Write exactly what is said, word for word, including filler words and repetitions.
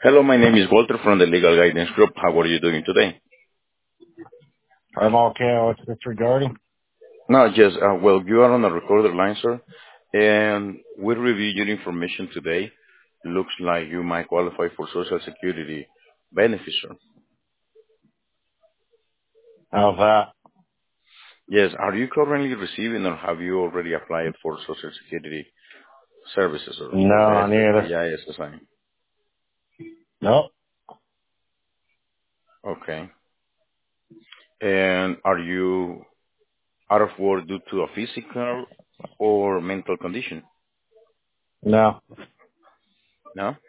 Hello, my name is Walter from the Legal Guidance Group. How are you doing today? I'm okay. What's this regarding? No, yes, uh, well, you are on a recorded line, sir, and we review your information today. Looks like you might qualify for Social Security benefits, sir. How's that? Yes, are you currently receiving or have you already applied for Social Security services or for the No, S neither. E I S S I? Nope. Okay. And are you out of work due to a physical or mental condition? No. No?